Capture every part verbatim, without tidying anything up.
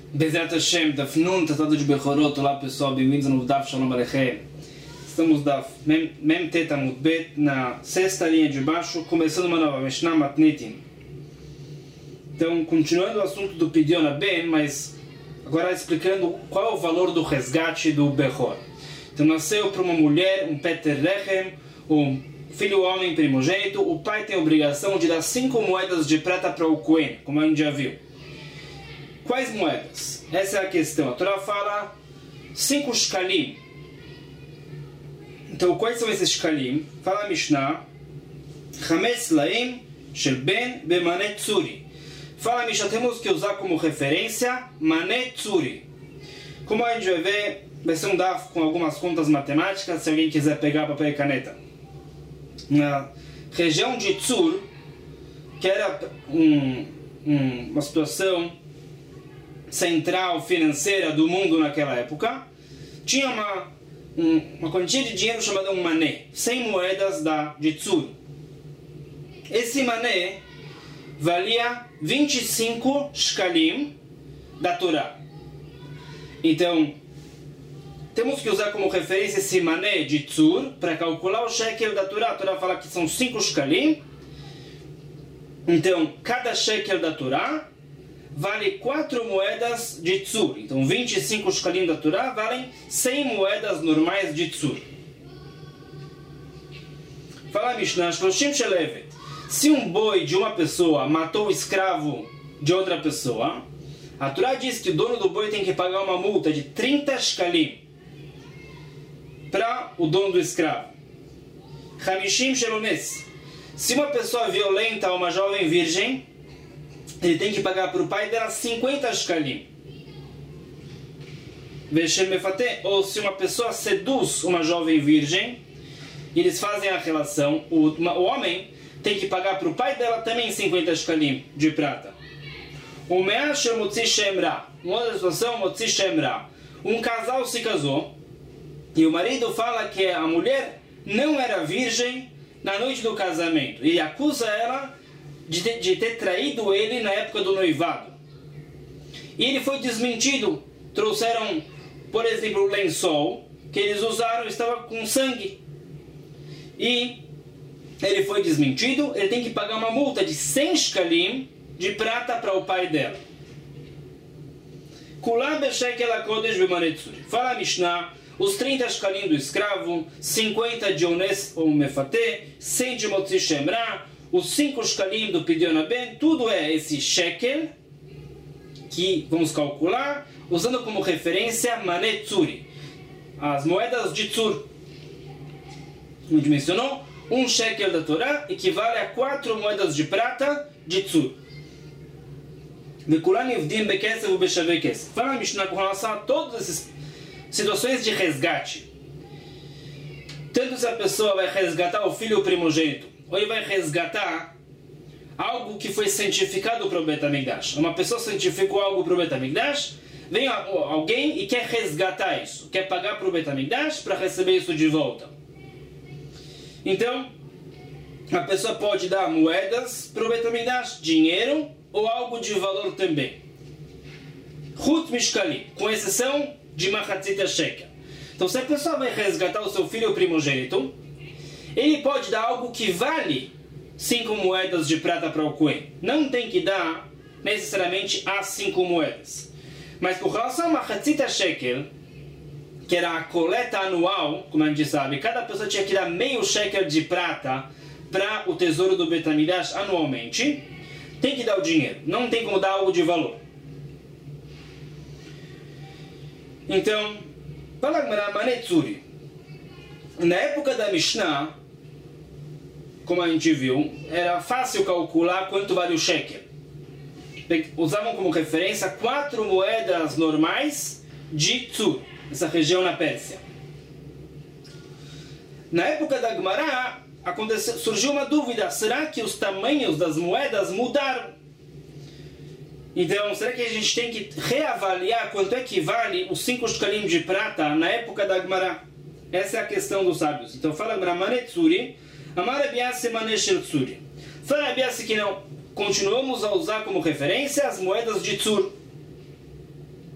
Bezerra Hashem, Daf Nun, Tratado de Bechorot. Olá pessoal, bem-vindos ao novo Daf Shalom Aleichem. Estamos Daf Mem Tet Amud Bet, na sexta linha de baixo, começando uma nova Mishnah Matnitin. Então, continuando o assunto do Pidyon Ben, mas agora explicando qual é o valor do resgate do Bechor. Então, nasceu para uma mulher um Peter Lechem, um filho homem primogênito, o pai tem a obrigação de dar cinco moedas de prata para o Cohen, como a gente já viu. Quais moedas? Essa é a questão. A Torá fala cinco shkalim. Então, quais são esses shkalim? Fala a Mishnah. Chametz laim shel ben bemanet tzuri. Fala a Mishnah, temos que usar como referência manet tzuri. Como a gente vai ver, vai ser um daf com algumas contas matemáticas, se alguém quiser pegar papel e caneta. Na região de Tzur, que era um, um, uma situação central financeira do mundo naquela época, tinha uma, um, uma quantia de dinheiro chamada um mané, cem moedas da, de Tzur. Esse mané valia vinte e cinco shkalim da Torá. Então, temos que usar como referência esse mané de Tzur para calcular o shekel da Torá. A Torá fala que são cinco shkalim. Então, cada shekel da Torá vale quatro moedas de Tzur. Então, vinte e cinco shkalim da Torá valem cem moedas normais de Tzur. Fala a Mishnah, Shloshim Shelevet. Se um boi de uma pessoa matou o escravo de outra pessoa, a Torá diz que o dono do boi tem que pagar uma multa de trinta shkalim para o dono do escravo. Hamishim Shelones. Se uma pessoa violenta uma jovem virgem, ele tem que pagar para o pai dela cinquenta shkalim. Ou se uma pessoa seduz uma jovem virgem, eles fazem a relação, o, o homem tem que pagar para o pai dela também cinquenta shkalim de prata. O Measher Motzi Shemra. Uma outra situação, Motzi Shemra. Um casal se casou e o marido fala que a mulher não era virgem na noite do casamento. E acusa ela De ter, de ter traído ele na época do noivado. E ele foi desmentido. Trouxeram, por exemplo, o lençol que eles usaram, estava com sangue. E ele foi desmentido. Ele tem que pagar uma multa de cem shkalim de prata para o pai dela. Fala a Mishnah, os trinta shkalim do escravo, cinquenta de ones ou mefatê, cem de motzi shemra, os cinco shkalim do Pidyon Ben, tudo é esse shekel que vamos calcular usando como referência manet tzuri, as moedas de Tzur. A gente mencionou, um shekel da Torá equivale a quatro moedas de prata de Tzur. Fala a Mishnah com relação a todas essas situações de resgate. Tanto se a pessoa vai resgatar o filho primogênito, ou ele vai resgatar algo que foi santificado para o Bet HaMikdash. Uma pessoa santificou algo para o Bet HaMikdash, vem alguém e quer resgatar isso, quer pagar para o Bet HaMikdash para receber isso de volta. Então, a pessoa pode dar moedas para o Bet HaMikdash, dinheiro ou algo de valor também. Chut Mishkali, com exceção de Machatzit Shekel. Então, se a pessoa vai resgatar o seu filho primogênito, ele pode dar algo que vale cinco moedas de prata para o Cohen. Não tem que dar necessariamente as cinco moedas. Mas com relação a Machatzit Shekel, que era a coleta anual, como a gente sabe, cada pessoa tinha que dar meio shekel de prata para o tesouro do Bet HaMikdash anualmente, tem que dar o dinheiro. Não tem como dar algo de valor. Então, fala a Manet Tzuri. Na época da Mishnah, como a gente viu, era fácil calcular quanto vale o shekel. Usavam como referência quatro moedas normais de Tzur, essa região na Pérsia. Na época da Gemara, aconteceu, surgiu uma dúvida: será que os tamanhos das moedas mudaram? Então, será que a gente tem que reavaliar quanto é que vale os cinco shkalim de prata na época da Gemara? Essa é a questão dos sábios. Então, fala Gemara Manet Tzuri, Amar Abiase Maneshel Tzuri. Fala Abiase que não, continuamos a usar como referência as moedas de Tzur.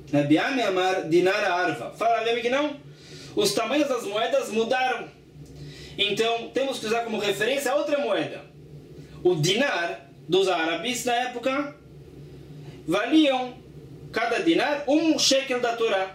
Rabi Ami amar dinar arva. Fala Rabi Ami que não. Os tamanhos das moedas mudaram. Então, temos que usar como referência outra moeda. O dinar dos árabes na época valiam cada dinar um shekel da Torá.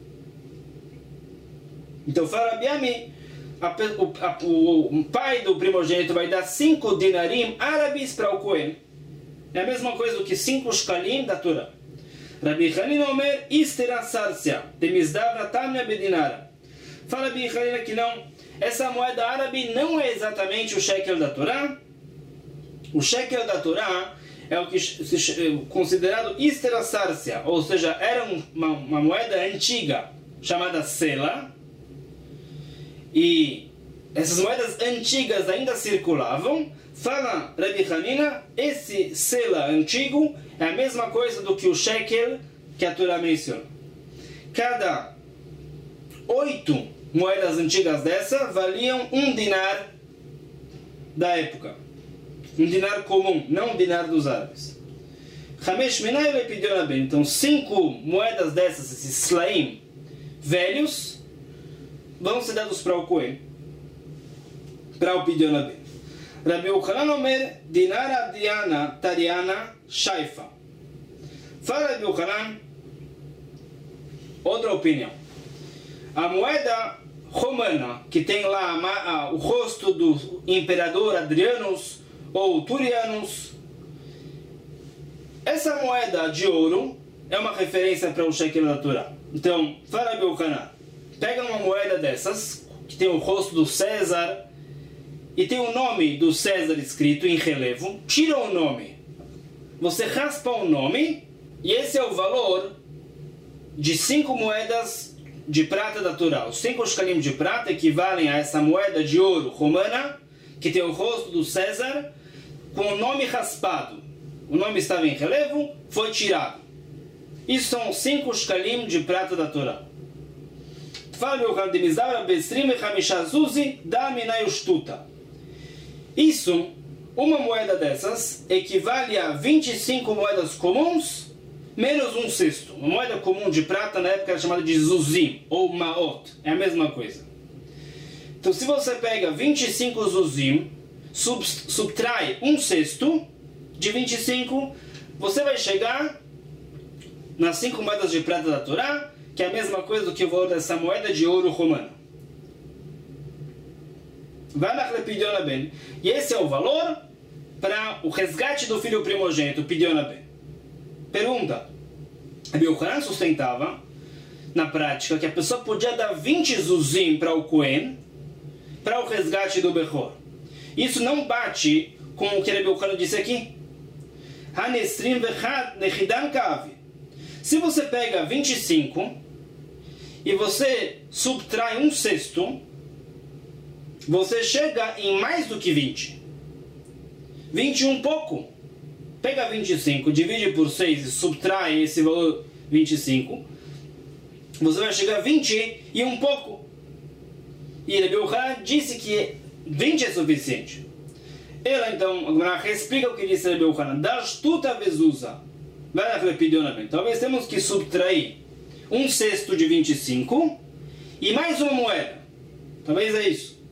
Então, fala Rabi Ami, a, o, a, o pai do primogênito vai dar cinco dinarim árabes para o Cohen. É a mesma coisa do que cinco shkalim da Torá. Rabi Hanina Omer, istera sarsia, demisdavra tamia bedinara. Fala Rabi Hanina que não, essa moeda árabe não é exatamente o shekel da Torá. O shekel da Torá é o que é considerado istera sarsia, ou seja, era uma, uma moeda antiga chamada sela. E essas moedas antigas ainda circulavam. Fala Rabi Hanina, esse sela antigo é a mesma coisa do que o shekel que a Torá menciona. Cada oito moedas antigas dessa valiam um dinar da época. Um dinar comum, não um dinar dos árabes. Hamesh Menai ele pediu na bem. Então, cinco moedas dessas, esses slaim velhos, vão ser dados para o Cohen, para o pediu na bem. Rabi Yochanan Omer, dinar abdiana tariana shaifa. Fala Rabi Yochanan, outra opinião. A moeda romana, que tem lá a, a, o rosto do imperador Adrianus ou Turianus, essa moeda de ouro é uma referência para o shekel da Torá. Então, fala Rabi Yochanan, pega uma moeda dessas, que tem o rosto do César, e tem o nome do César escrito em relevo, tira o nome, você raspa o nome, e esse é o valor de cinco moedas de prata da Torá. Os cinco shkalim de prata equivalem a essa moeda de ouro romana, que tem o rosto do César, com o nome raspado. O nome estava em relevo, foi tirado. Isso são os cinco shkalim de prata da Torá. Isso, uma moeda dessas, equivale a vinte e cinco moedas comuns, menos um sexto. Uma moeda comum de prata na época era chamada de zuzim, ou maot. É a mesma coisa. Então, se você pega vinte e cinco zuzim, sub, subtrai um sexto de vinte e cinco, você vai chegar nas cinco moedas de prata da Torá, que é a mesma coisa do que o valor dessa moeda de ouro romana. E esse é o valor para o resgate do filho primogênito, Pidyon Ben. Pergunta: Rabi Yochanan sustentava, na prática, que a pessoa podia dar vinte zuzim para o Cohen, para o resgate do Bechor. Isso não bate com o que Rabi Yochanan disse aqui. Se você pega vinte e cinco e você subtrai um sexto, você chega em mais do que vinte. vinte e um pouco. Pega vinte e cinco, divide por seis e subtrai esse valor vinte e cinco. Você vai chegar a vinte e um pouco. E Rabi Yochanan disse que vinte é suficiente. Ela então, agora explica o que disse Rabi Yochanan. Dashtuta vezusa. Talvez temos que subtrair um sexto de vinte e cinco e mais uma moeda. Talvez é isso.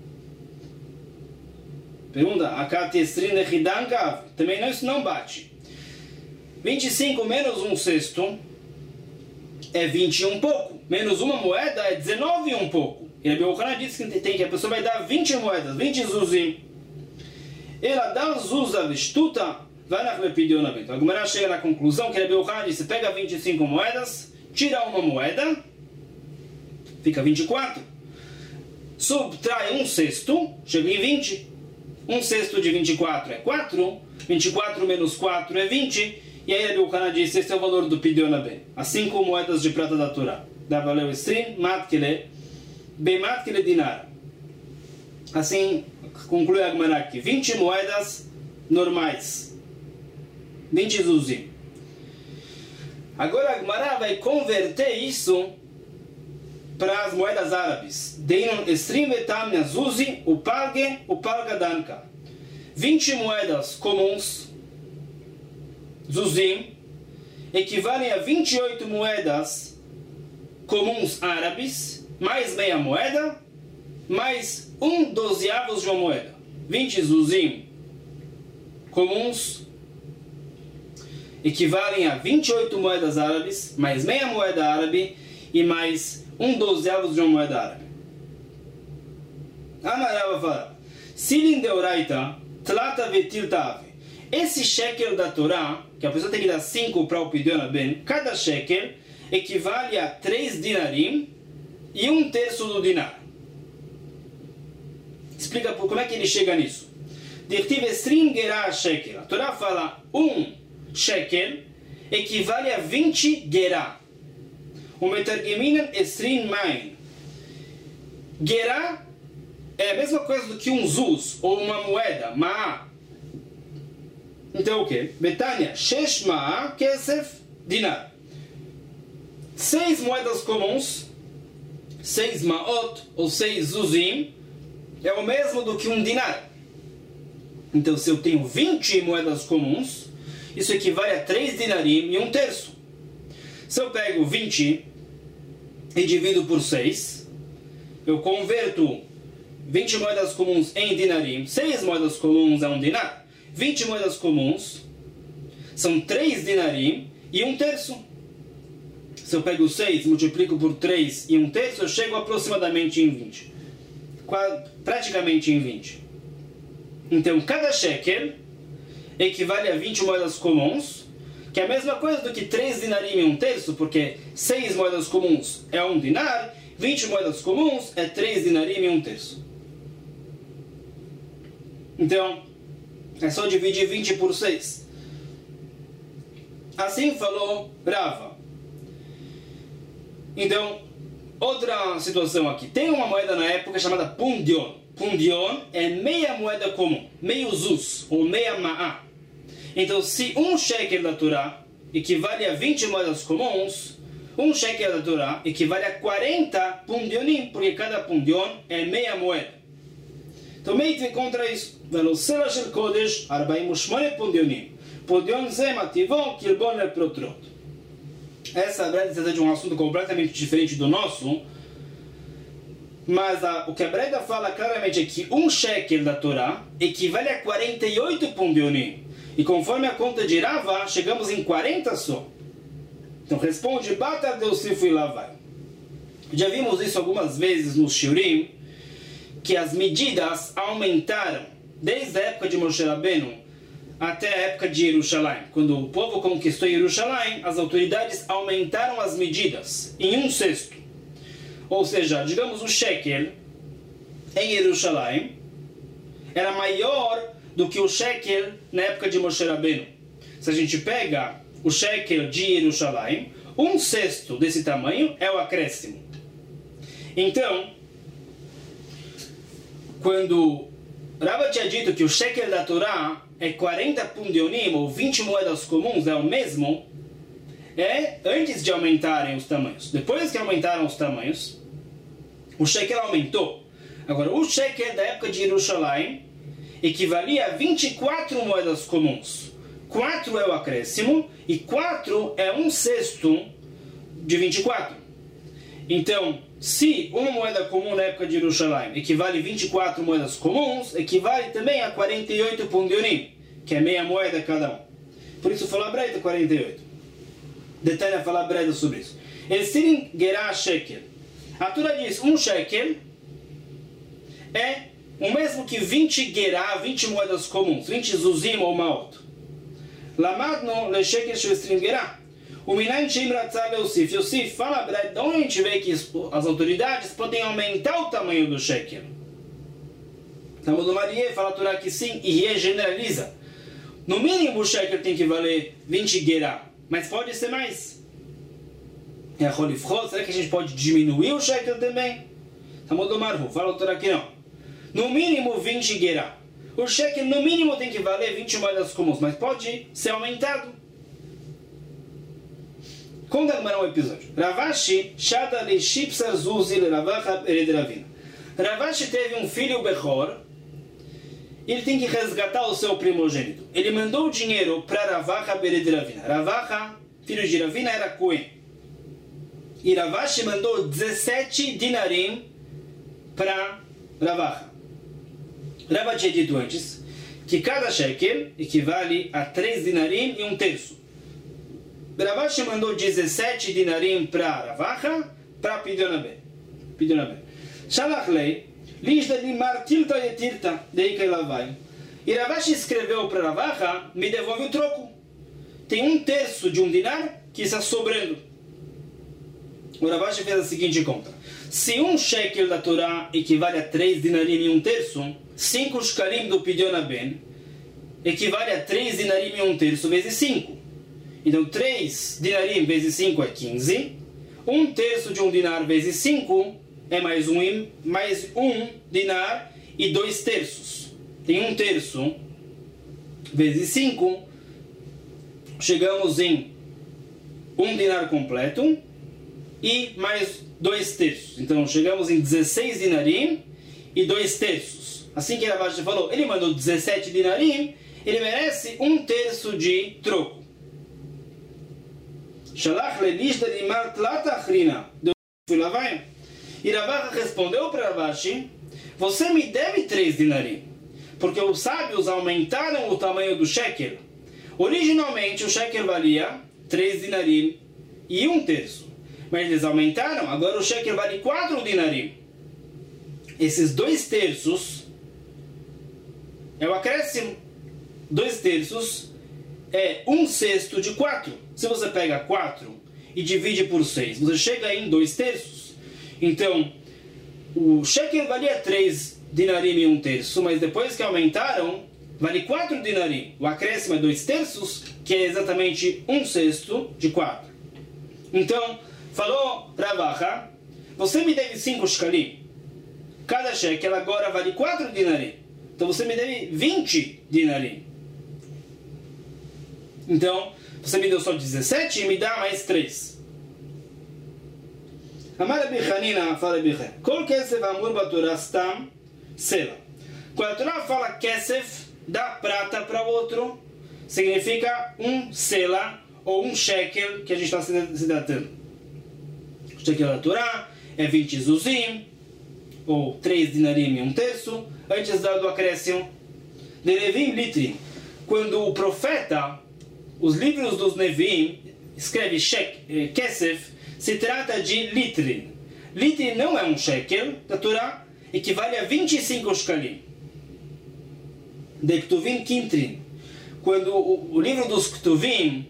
Pergunta: também não, isso não bate. vinte e cinco menos um sexto é vinte e um pouco. Menos uma moeda é dezenove e um pouco. E Rabi Yochanan disse que, tem, que a pessoa vai dar vinte moedas, vinte zuzim. Ela dá zuza vestuta, vai na Pidyon Ben. Então a Gemara chega na conclusão que Rabi Yochanan disse: pega vinte e cinco moedas, tira uma moeda, fica vinte e quatro. Subtrai um sexto, chega em vinte. Um sexto de vinte e quatro é quatro. vinte e quatro menos quatro é vinte. E aí Rabi Yochanan disse: esse é o valor do Pidyon Ben. As cinco moedas de prata da Torá. Da valeu estrim, matkele, bem matkele dinar. Assim conclui a Gemara aqui: vinte moedas normais. vinte zuzim. Agora a Gemara vai converter isso para as moedas árabes. Deinon estrim vetam zuzi, o palge, o palgadanka. vinte moedas comuns, zuzim, equivalem a vinte e oito moedas comuns árabes, mais meia moeda, mais um dozeavos de uma moeda. vinte zuzim comuns equivalem a vinte e oito moedas árabes, mais meia moeda árabe e mais um dozeavos de uma moeda árabe. Amarava fala, Silin deoraita, tlata vetiltave. Esse shekel da Torá, que a pessoa tem que dar cinco para o Pidyon Ben, cada shekel equivale a três dinarim e um terço do dinar. Explica por como é que ele chega nisso. Dirtiv esrim gerá shekel. A Torá fala um shekel equivale a vinte gerá. O metargeminan esrim main. Gerá é a mesma coisa do que um zuz ou uma moeda, ma'a. Então o que? Betânia, shesh ma'a kesef dinar. Seis moedas comuns, seis ma'ot ou seis zuzim, é o mesmo do que um dinar. Então se eu tenho vinte moedas comuns, isso equivale a três dinarim e um terço. Se eu pego vinte e divido por seis, eu converto vinte moedas comuns em dinarim, seis moedas comuns é um dinar. vinte moedas comuns são três dinarim e um terço. Se eu pego seis, multiplico por três e um terço, eu chego aproximadamente em vinte. Praticamente em vinte. Então, cada shekel equivale a vinte moedas comuns, que é a mesma coisa do que três dinarim e um terço, porque seis moedas comuns é um dinar, vinte moedas comuns é três dinarim e um terço. Então, é só dividir vinte por seis. Assim falou Rava. Então, outra situação aqui. Tem uma moeda na época chamada pundion. Pundion é meia moeda comum, meio zuz, ou meia ma'a. Então, se um shekel da Torá equivale a vinte moedas comuns, um shekel da Torá equivale a quarenta pundionim, porque cada pundion é meia moeda. Então, meio contra isso. Velocela shel kodesh, arbaim ushmone pundionim. Pundion ze mativon, kilbon leprotrot. Essa é de um assunto completamente diferente do nosso, mas a, o que a Breda fala claramente é que um shekel da Torá equivale a quarenta e oito pundionim. E conforme a conta de Rava, chegamos em quarenta só. Então responde, bata Deus se fui lá vai. Já vimos isso algumas vezes no Shiurim, que as medidas aumentaram desde a época de Moshe Rabbeinu até a época de Jerusalém. Quando o povo conquistou Jerusalém, as autoridades aumentaram as medidas em um sexto. Ou seja, digamos o shekel em Jerusalém era maior do que o shekel na época de Moshe Rabbeinu. Se a gente pega o shekel de Jerusalém, um sexto desse tamanho é o acréscimo. Então, quando Rava tinha dito que o shekel da Torá é quarenta pundionim, ou vinte moedas comuns, é o mesmo, é antes de aumentarem os tamanhos. Depois que aumentaram os tamanhos, o shekel aumentou. Agora, o shekel da época de Jerusalém equivalia a vinte e quatro moedas comuns. quatro é o acréscimo, e quatro é um sexto de vinte e quatro. Então, se uma moeda comum na época de Jerusalém equivale a vinte e quatro moedas comuns, equivale também a quarenta e oito pundionim, que é meia moeda cada um. Por isso fala Breda quarenta e oito. Detalha fala Breda sobre isso. Esirin gerá shekel. A Torá diz um shekel é o mesmo que vinte gerá, vinte moedas comuns, vinte zuzim ou maot. Lamadno le shekel shel esirin gerá. O Minayin Sheim Ratzah Leosif. Yosif fala, Breda, de onde a gente vê que as autoridades podem aumentar o tamanho do shekel? Talmud Marie fala a Torá que sim, e generaliza. No mínimo o shekel tem que valer vinte gerá, mas pode ser mais. É a Holifchot, será que a gente pode diminuir o shekel também? Talmud Marvu fala a Torá que não. No mínimo vinte gerá. O shekel no mínimo tem que valer vinte moedas comuns, mas pode ser aumentado. Conta agora um episódio. Ravashi shada le shipsar zuzi le Ravacha ered Ravina. Ravashi teve um filho Bechor. Ele tem que resgatar o seu primogênito. Ele mandou o dinheiro para Ravacha ered Ravina. Ravacha filho de Ravina, era Cohen. E Ravashi mandou dezessete dinarim para Ravacha. Rava tinha dito antes que cada shekel equivale a três dinarim e um terço. Ravashi mandou dezessete dinarim para Ravacha, para Pidionabé. Pidionabé. Shalach lei, lishda limar tilta e tilta, daí que ela vai. E Ravashi escreveu para Ravacha, me devolve o troco. Tem um terço de um dinar que está sobrando. O Ravashi fez a seguinte conta. Se um shekel da Torá equivale a três dinarim e um terço, cinco shkalim do Pidyon Ben equivale a três dinarim e um terço vezes cinco. Então três dinarim vezes cinco é quinze. Um terço de um dinar vezes cinco é mais um, mais um dinar e dois terços. Tem um terço vezes cinco. Chegamos em um dinar completo e mais dois terços. Então chegamos em dezesseis dinarim e dois terços. Assim que Ravashi falou, ele mandou dezessete dinarim, ele merece um terço de troco. Shalach lelishda limar tlata achrina. Fui lá vai. E Ravacha respondeu para Ravashi, você me deve três dinarim, porque os sábios aumentaram o tamanho do shekel. Originalmente o shekel valia três dinarim e um terço. Mas eles aumentaram, agora o shekel vale quatro dinarim. Esses dois terços é o acréscimo. Dois terços é um sexto de quatro. Se você pega quatro e divide por seis, você chega em dois terços. Então, o shekel valia três dinarim e um terço, mas depois que aumentaram, vale quatro dinarim. O acréscimo é dois terços, que é exatamente um sexto de quatro. Então, falou Ravacha, você me deve cinco shkalim. Cada shekel agora vale quatro dinarim. Então você me deve vinte dinarim. Então, você me deu só dezessete e me dá mais três. Amar Rabi Hanina fala Biché. Kol kesef amur batorá stam sela. Quando a Torá fala kesef, dá prata para outro, significa um sela ou um shekel que a gente está se tratando. O shekel da Torá é vinte zuzim, ou três dinarim e um terço, antes do acréscimo de Levim Litrin. Quando o profeta, os livros dos Nevim, escreve shek, kesef, se trata de litrin. Litrin não é um shekel da Torá, equivale a vinte e cinco shkalim. De Ktuvim Kintrin. Quando o, o livro dos Ktuvim,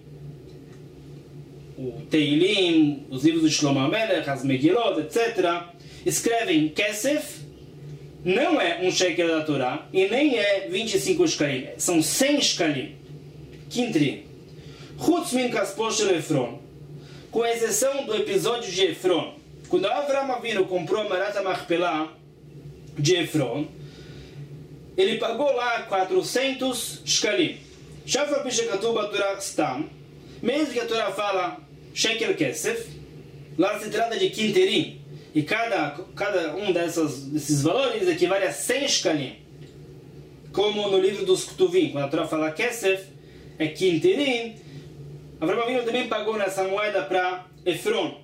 o Teilim, os livros de Shlomo HaMelech, as Megilot, etcétera, escrevem kesef, não é um shekel da Torá, e nem é vinte e cinco shkalim, são cem shkalim. Kintrin. Chutz min kaspo shel Efron. Com exceção do episódio de Efron. Quando Avram Avinu comprou a Marat HaMachpelah de Efron, ele pagou lá quatrocentos shkalim. Shafar Pishekatu Baturah Stam, mesmo que a Torá fala shekel kesef, lá se trata de quinterim. E cada, cada um dessas, desses valores equivale a cem shkalim. Como no livro dos Ktuvim, quando a Torá fala kesef, é quinterim. Avram Avinu também pagou nessa moeda para Efron.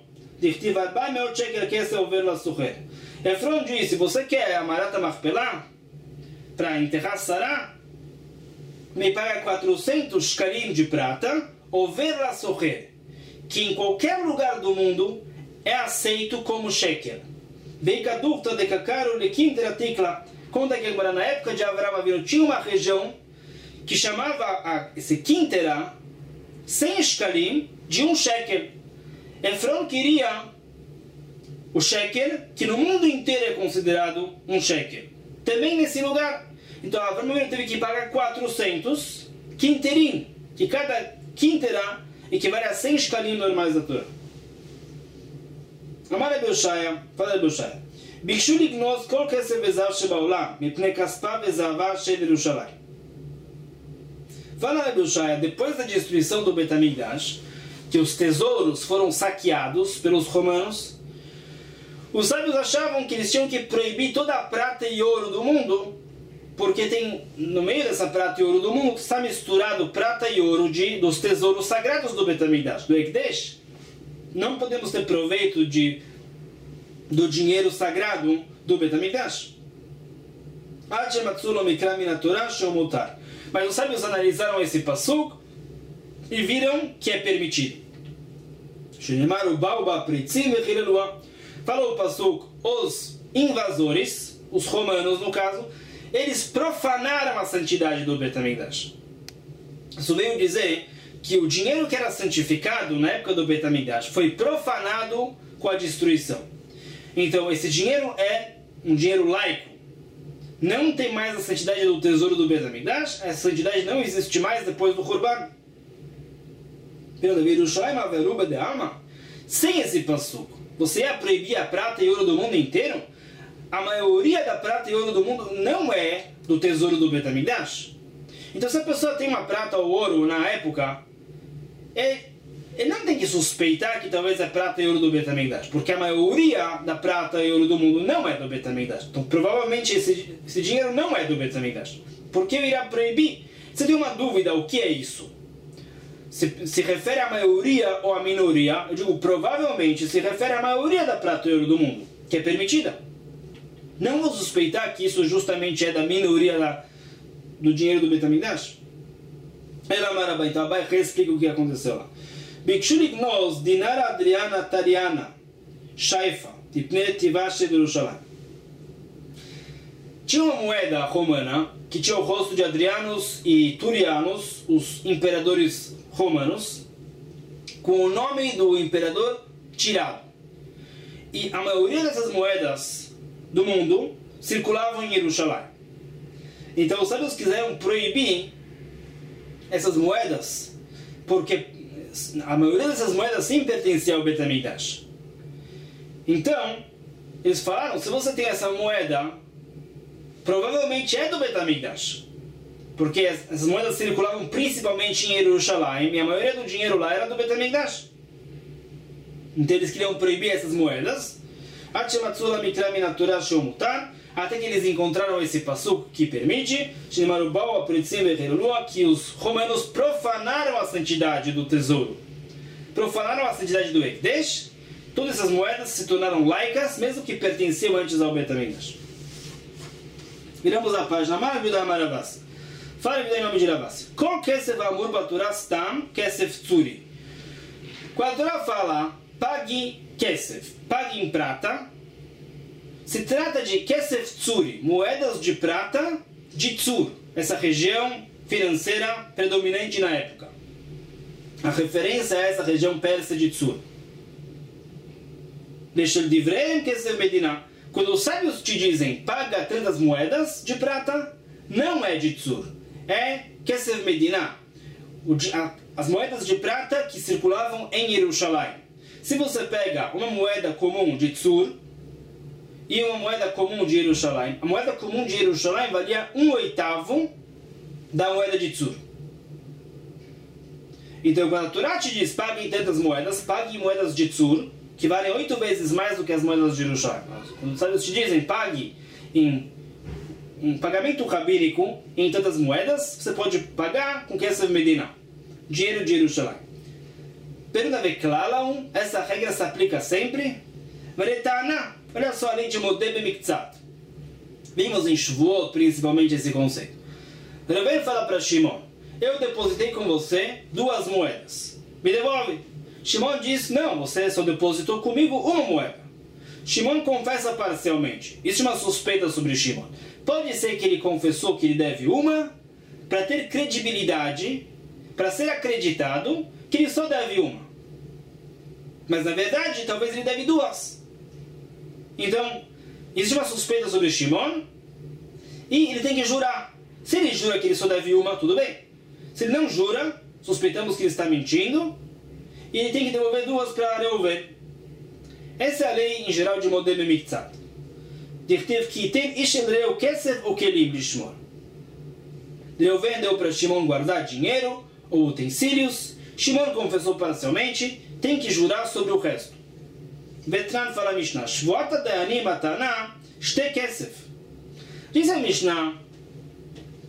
Efron disse, você quer a Marat HaMachpelah para enterrar Sará? Me paga quatrocentos shkalim de prata, ou verla socher, que em qualquer lugar do mundo é aceito como shekel. Veikadurta de Kakaru Lekinter Atikla. Conta que na época de Avram Avinu tinha uma região que chamava a, esse Quintera cem shkalim de um shekel. Efron queria o shekel, que no mundo inteiro é considerado um shekel. Também nesse lugar. Então Avram Avinu teve que pagar quatrocentos quinterim, que cada quintera equivale a cem shkalim normais da Torá. Amar Rabi Yoshaya, fala Rabi Yoshaya, ביקשו לגנוז כל כסף וזהב שבעולם, מפני כספה וזהבה של ירושלים. Fala Rabi Yoshaya, depois da destruição do Bet HaMikdash, que os tesouros foram saqueados pelos romanos, os sábios achavam que eles tinham que proibir toda a prata e ouro do mundo, Porque tem, no meio dessa prata e ouro do mundo, está misturado prata e ouro de, dos tesouros sagrados do Bet HaMikdash, do Ekdesh. Não podemos ter proveito de, do dinheiro sagrado do Bet HaMikdash. Mas os sábios analisaram esse pasuk e viram que é permitido. Falou o pasuk, os invasores, os romanos no caso, eles profanaram a santidade do Bet HaMikdash. Isso veio dizer que o dinheiro que era santificado na época do Bet HaMikdash foi profanado com a destruição. Então esse dinheiro é um dinheiro laico. Não tem mais a santidade do tesouro do Bet HaMikdash. Essa santidade não existe mais depois do Khurban. Sem esse pasuk, você ia proibir a prata e ouro do mundo inteiro? A maioria da prata e ouro do mundo não é do tesouro do Bet HaMikdash. Então se a pessoa tem uma prata ou ouro na época, ele, ele não tem que suspeitar que talvez é prata e ouro do Bet HaMikdash, porque a maioria da prata e ouro do mundo não é do Bet HaMikdash. Então provavelmente esse, esse dinheiro não é do Bet HaMikdash. Por que irá proibir? Você tem uma dúvida, o que é isso? Se, se refere à maioria ou à minoria? Eu digo, provavelmente se refere à maioria da prata e ouro do mundo, que é permitida. Não vou suspeitar que isso justamente é da minoria da, do dinheiro do Bet HaMikdash. Ela maraba, então Abai explica o que aconteceu lá. Bikshulik nos dinara adriana tariana shaifa tipne tivashe de Yerushalayim. Tinha uma moeda romana que tinha o rosto de Adrianos e Turianos, os imperadores romanos, com o nome do imperador tirado. E a maioria dessas moedas do mundo circulavam em Yerushalayim. Então os sábios quiseram proibir essas moedas, porque a maioria dessas moedas sim pertencia ao Bet HaMikdash. Então, eles falaram, se você tem essa moeda, provavelmente é do Bet HaMikdash. Porque essas moedas circulavam principalmente em Yerushalayim, e a maioria do dinheiro lá era do Bet HaMikdash. Então eles queriam proibir essas moedas, até que eles encontraram esse pasuk que permite que os romanos profanaram a santidade do tesouro, profanaram a santidade do Ekdesh. Todas essas moedas se tornaram laicas, mesmo que pertenciam antes ao Bet HaMikdash. Viramos a página. Maravilha, Maravas. Fala em nome de Ravas. Qual kesef amur baturah stam kesef tzuri? Quando a Torá fala pague kesef, pague em prata, se trata de kesef tzuri, moedas de prata de Tzur, essa região financeira predominante na época. A referência é essa região persa de Tzur. Deixa ele divrem kesef medina. Quando os sábios te dizem paga tantas moedas de prata, não é de Tzur, é kesef medina, as moedas de prata que circulavam em Yerushalayim. Se você pega uma moeda comum de Tzur e uma moeda comum de Yerushalayim, a moeda comum de Yerushalayim valia um oitavo da moeda de Tzur. Então quando a Torá te diz pague tantas moedas, pague moedas de Tzur, que valem oito vezes mais do que as moedas de Yerushalayim. Quando os sábios te dizem pague em um pagamento rabínico em tantas moedas, você pode pagar com kesef medina, dinheiro de Yerushalayim. Pergunta veklalam, essa regra se aplica sempre? Veretana, olha só a lei de Modeh B'Miktzat. Vimos em Shavuot principalmente esse conceito. Reuven fala para Shimon, eu depositei com você duas moedas, me devolve. Shimon diz, não, você só depositou comigo uma moeda. Shimon confessa parcialmente. Isso é uma suspeita sobre Shimon. Pode ser que ele confessou que ele deve uma, para ter credibilidade, para ser acreditado que ele só deve uma. Mas na verdade, talvez ele deve duas. Então, existe uma suspeita sobre Shimon e ele tem que jurar. Se ele jura que ele só deve uma, tudo bem. Se ele não jura, suspeitamos que ele está mentindo e ele tem que devolver duas para Reuven. Essa é a lei em geral de Modeh B'Miktzat. Dirtiv ki ten ish el reu kesef ou kelim lishmor. Reuven deu para Shimon guardar dinheiro ou utensílios. Shimon confessou parcialmente, tem que jurar sobre o resto. Vetran fala a Mishnah, Shvuata de'ani matana shte kesef. Diz a Mishnah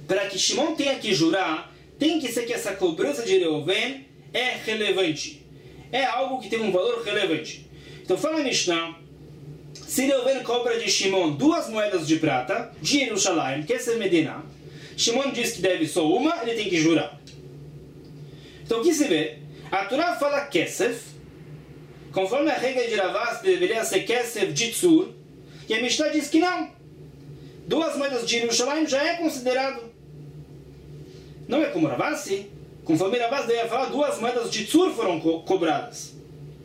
para que Shimon tenha que jurar, tem que ser que essa cobrança de Reuven é relevante. É algo que tem um valor relevante. Então fala a Mishnah, se Reuven cobra de Shimon duas moedas de prata, de Yerushalayim, que essa é Medina, Shimon diz que deve só uma, ele tem que jurar. Então o que se vê? A Torá fala Kesef, conforme a regra de Ravas deveria ser Kesef de Tzur, e a Mishnah diz que não. Duas moedas de Yerushalayim já é considerado. Não é como Ravasi. Conforme Ravas deveria falar, duas moedas de Tzur foram co cobradas.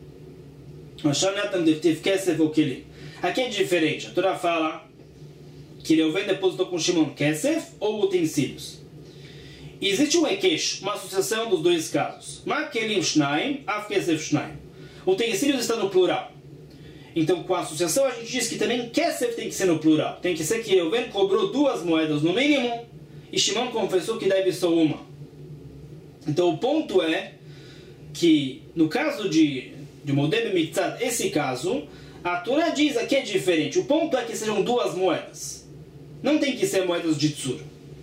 Aqui é diferente. A Torá fala que Reuven depositou com Shimon Kesef ou utensílios. Existe um equeixo, uma associação dos dois casos. Makelim Shnaim, Af Kesef Shnaim. Utensílios está no plural. Então, com a associação, a gente diz que também Kesef tem que ser no plural. Tem que ser que Reuven cobrou duas moedas no mínimo e Shimon confessou que deve só uma. Então, o ponto é que, no caso de, de Modeb Mitzad, esse caso, a Torá diz aqui é diferente. O ponto é que sejam duas moedas. Não tem que ser moedas de Tzur.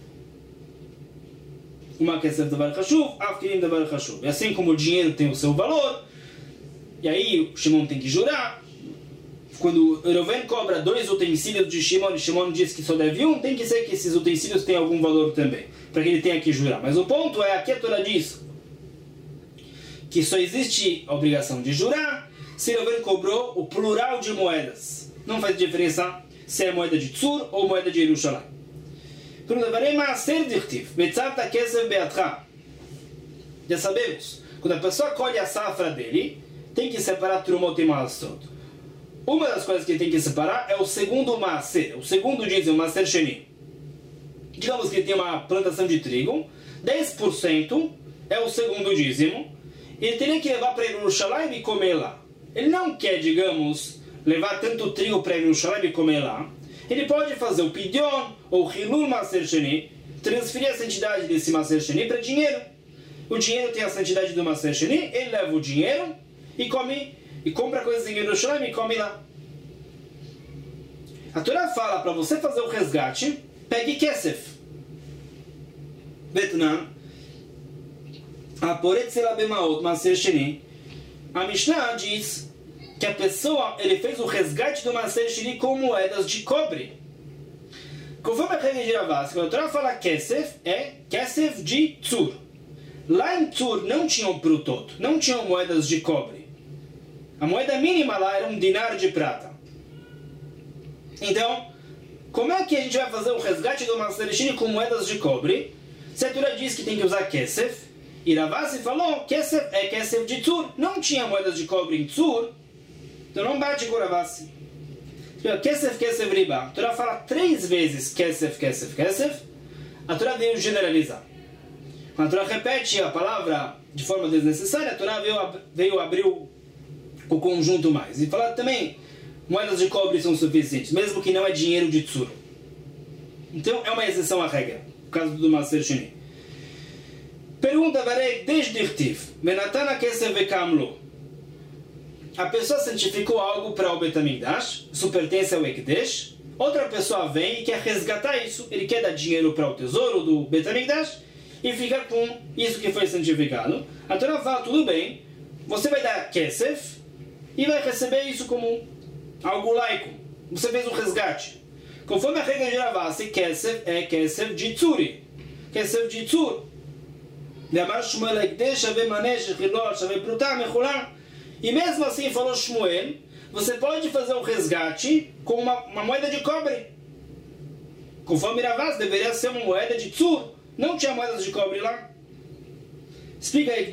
Uma Kesef Davar Chashuv, Afkirim Davar Chashuv. E assim como o dinheiro tem o seu valor, e aí o Shimon tem que jurar. Quando Reuven cobra dois utensílios de Shimon e Shimon diz que só deve um, tem que ser que esses utensílios tenham algum valor também, para que ele tenha que jurar. Mas o ponto é, aqui a Torá diz que só existe a obrigação de jurar se Reuven cobrou o plural de moedas. Não faz diferença se é moeda de Tzur ou moeda de Yerushalayim. Já sabemos, quando a pessoa colhe a safra dele, tem que separar Trumot e Maaserot. Uma das coisas que ele tem que separar é o segundo Maaser, o segundo dízimo, o Maaser Sheni. Digamos que ele tem uma plantação de trigo, dez por cento é o segundo dízimo, e ele teria que levar para Yerushalayim e comer lá. Ele não quer, digamos, levar tanto trigo para Yerushalayim e comer lá. Ele pode fazer o Pidyon ou o Hilul Maaser Sheni, transferir a santidade desse Maaser Sheni para dinheiro. O dinheiro tem a santidade do Maaser Sheni, ele leva o dinheiro e come, e compra coisas em Yerushalayim e come lá. A Torá fala para você fazer o resgate, pegue Kesef. Betnan, Aporet Selabemaot Maaser Sheni. A Mishnah diz que a pessoa, ele fez o resgate do Maaser Sheni com moedas de cobre. Conforme a regra de Ravas, quando a Torá fala Kesef, é Kesef de Tzur. Lá em Tzur não tinham prutot, não tinham moedas de cobre. A moeda mínima lá era um dinar de prata. Então, como é que a gente vai fazer o resgate do Maaser Sheni com moedas de cobre? Se a Torá diz que tem que usar Kesef, e Ravasi falou, Kesef é Kesef de Tzur. Não tinha moedas de cobre em Tzur, então não bate com Ravasi. Kesef, Kesef, Riba. A Torá fala três vezes Kesef, Kesef, Kesef. A Torá veio generalizar. Quando a Torá repete a palavra de forma desnecessária, a Torá veio, veio abrir o, o conjunto mais. E falar também, moedas de cobre são suficientes, mesmo que não é dinheiro de Tzur. Então é uma exceção à regra, no caso do Maaser Sheni. Pergunta, Varei, desde Irtiv, Menatana Kesef Vekamlo. A pessoa santificou algo para o Betamigdash, isso pertence ao Ekdesh. Outra pessoa vem e quer resgatar isso, ele quer dar dinheiro para o tesouro do Betamigdash e fica com isso que foi santificado. A Torá fala, tudo bem, você vai dar Kesef e vai receber isso como algo laico. Você fez um resgate. Conforme a regra de Ravasi, Kesef é Kesef de Tzuri. Kesef de Tzur. E mesmo assim, falou Shmuel, você pode fazer um resgate com uma, uma moeda de cobre. Conforme Ravas, deveria ser uma moeda de Tzur. Não tinha moedas de cobre lá. Explica aí.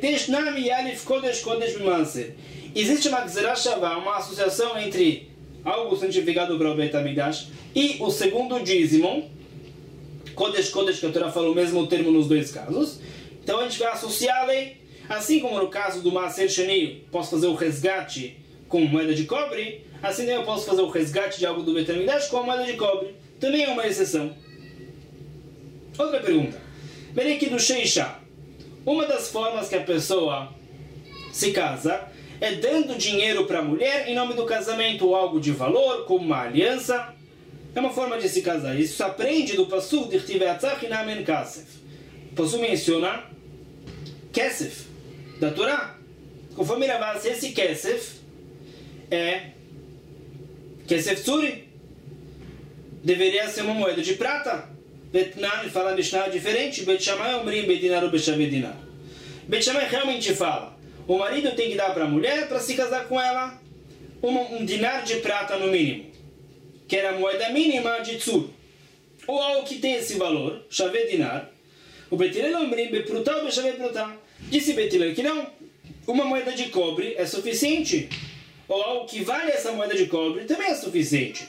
Existe uma Gzerah Shavah, uma associação entre algo santificado para o Beit HaMikdash e o segundo dízimo. Kodesh Kodesh, que a Torá falou o mesmo termo nos dois casos. Então a gente vai associar a lei. Assim como no caso do Maaser Sheni, posso fazer o resgate com moeda de cobre, assim também eu posso fazer o resgate de algo do Beit HaMikdash com moeda de cobre. Também é uma exceção. Outra pergunta. Bereki do Sheisha. Uma das formas que a pessoa se casa é dando dinheiro para a mulher em nome do casamento, ou algo de valor, como uma aliança. É uma forma de se casar. Isso se aprende do Pasuk de Chtiveatzach Inamen Kasef. O Pasuk menciona Kesef, da Torá. Conforme Ravasi, esse Kesef é Kesef Tzuri. Deveria ser uma moeda de prata. Betnan fala Mishnah diferente. Bet Shammai Omrim Bedinar ou Beshavedinar. Bet Shammai realmente fala: o marido tem que dar para a mulher para se casar com ela um, um dinar de prata no mínimo, que era a moeda mínima de Tzur, ou algo que tem esse valor, Shave dinar. O Bet Hillel Omrim Bepruta ou Beshave Pruta. Disse Bet Hillel que não, uma moeda de cobre é suficiente, ou algo que vale essa moeda de cobre também é suficiente.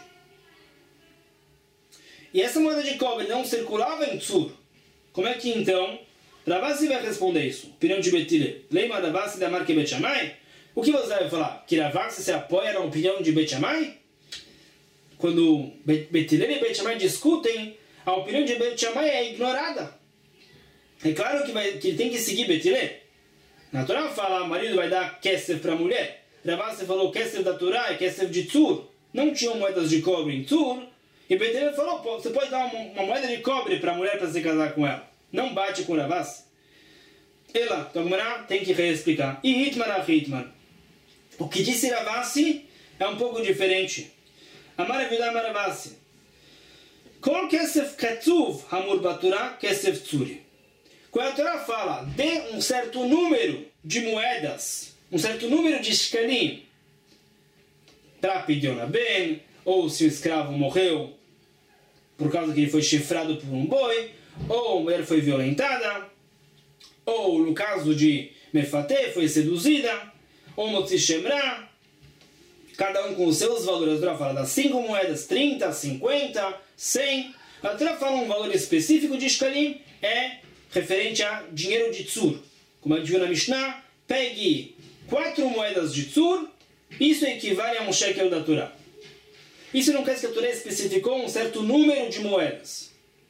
E essa moeda de cobre não circulava em Tzur. Como é que então Ravasi vai responder isso? Opinião de Bet Hillel. Leima Ravasi da marca Bet Shammai? O que você vai falar? Que Ravasi se apoia na opinião de Bet Shammai? Quando Bet Hillel e Bet Shammai discutem, a opinião de Bet Shammai é ignorada. É claro que, vai, que ele tem que seguir Bet Hillel. Na Torá fala, o marido vai dar Kesef para a mulher. Ravasi falou Kesef da Torá e Kesef de Tzur. Não tinham moedas de cobre em Tzur. E Bet Hillel falou, você pode dar uma, uma moeda de cobre para a mulher para se casar com ela. Não bate com Ravasi. Ela, então tem que reexplicar. E Hitman a Hitman. O que disse Ravasi é um pouco diferente. Amar Evidar Ravasi. Kol Kesef Ketzuv Hamur Batura Kesef Tzuri. Quando a Torá fala, dê um certo número de moedas, um certo número de shkalim, para Pidyon Ben, ou se o escravo morreu por causa que ele foi chifrado por um boi, ou a mulher foi violentada, ou no caso de Mefateh foi seduzida, ou Motzi Shemra, cada um com os seus valores. A Torá fala das cinco moedas, trinta, cinquenta, cem. A Torá fala um valor específico de shkalim, é referente a dinheiro de Tzur. Como a gente viu na Mishnah, pegue quatro moedas de Tzur, isso equivale a um shekel da Torá. Isso não quer dizer que a Torá especificou um certo número de moedas.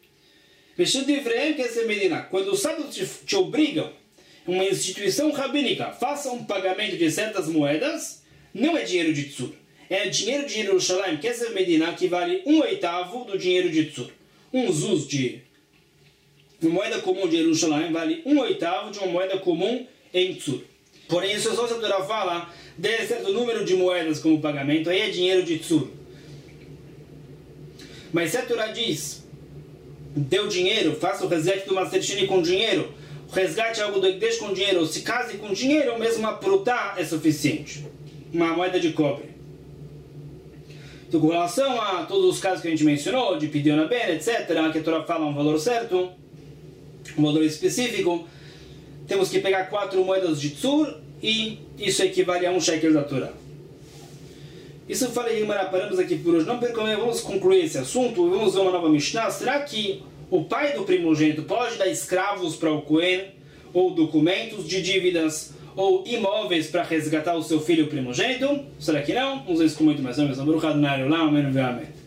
Quando os sábios te, te obrigam, uma instituição rabínica, faça um pagamento de certas moedas, não é dinheiro de Tzur. É dinheiro de Jerusalém, que essa Medina, que vale um oitavo do dinheiro de Tzur. Um zuz de uma moeda comum de Jerusalém vale um oitavo de uma moeda comum em Tzur. Porém, isso é só se a Torá fala de certo número de moedas como pagamento, aí é dinheiro de Tzur. Mas se a Torá diz, deu dinheiro, faça o resgate do Maser Sheni com dinheiro, o resgate é algo do Ekdesh com dinheiro, ou se case com dinheiro, ou mesmo uma prutá é suficiente. Uma moeda de cobre. Então, com relação a todos os casos que a gente mencionou, de Pidyon Ben, etcétera, que a Torá fala um valor certo, um valor específico, temos que pegar quatro moedas de Tzur, e isso equivale a um shekel da Torá. Isso eu falei, Guimara, paramos aqui por hoje. Não percam, vamos concluir esse assunto, vamos ver uma nova Mishnah. Será que o pai do primogênito pode dar escravos para o Cohen, ou documentos de dívidas, ou imóveis para resgatar o seu filho primogênito? Será que não? Vamos ver isso com muito mais. Amém.